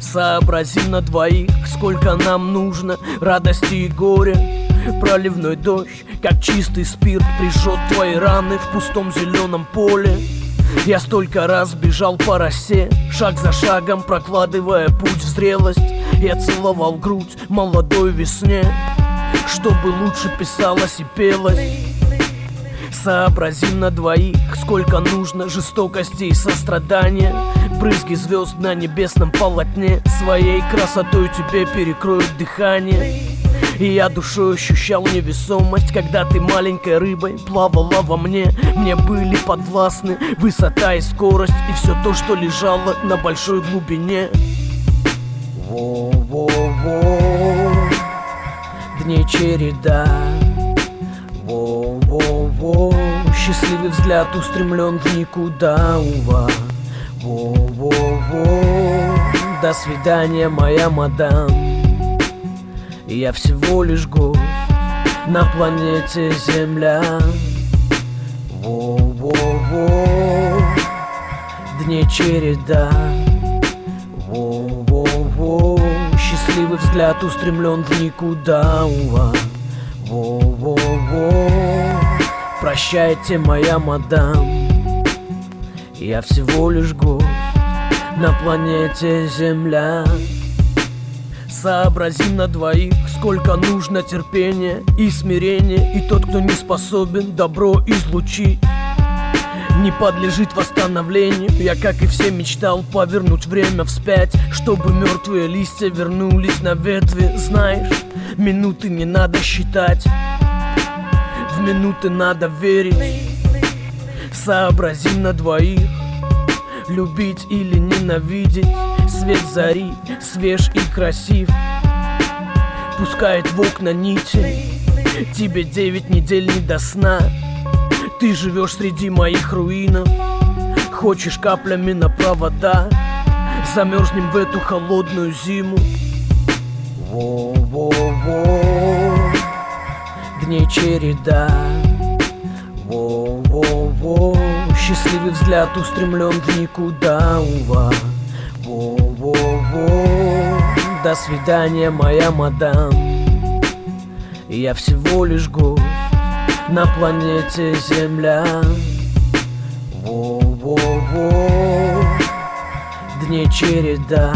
Сообразим на двоих, сколько нам нужно радости и горя. Проливной дождь, как чистый спирт, прижжет твои раны в пустом зеленом поле. Я столько раз бежал по росе, шаг за шагом прокладывая путь в зрелость. Я целовал грудь молодой весне, чтобы лучше писалось и пелось. Сообразим на двоих, сколько нужно жестокости и сострадания. Брызги звезд на небесном полотне своей красотой тебе перекроют дыхание. И я душой ощущал невесомость, когда ты маленькой рыбой плавала во мне. Мне были подвластны высота и скорость, и все то, что лежало на большой глубине. Во-во-во, дней череда. Во-во-во, счастливый взгляд устремлен в никуда, ува. Во-во-во, до свидания, моя мадам. Я всего лишь гость на планете Земля. Во-во-во, дней череда. Во-во-во, счастливый взгляд устремлен в никуда, ува. Во-во-во, прощайте, моя мадам. Я всего лишь гость на планете Земля. Сообразим на двоих, сколько нужно терпения и смирения. И тот, кто не способен добро излучить, не подлежит восстановлению. Я, как и все, мечтал повернуть время вспять, чтобы мертвые листья вернулись на ветви. Знаешь, минуты не надо считать, в минуты надо верить. Сообразим на двоих, любить или ненавидеть. Свет зари, свеж и красив, пускает в окна нити. Тебе 9 недель не до сна. Ты живешь среди моих руинов, хочешь каплями на провода. Замерзнем в эту холодную зиму. Во-во-во, дней череда. Во-во-во, счастливый взгляд устремлен в никуда, ува. Во-во-во, до свидания, моя мадам. Я всего лишь гость на планете Земля. Во-во-во, дней череда.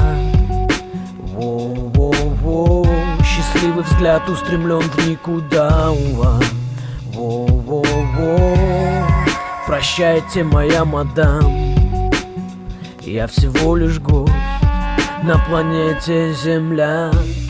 Во-во-во, счастливый взгляд устремлен в никуда, ува. Во-во-во, прощайте, моя мадам. Я всего лишь гость на планете Земля.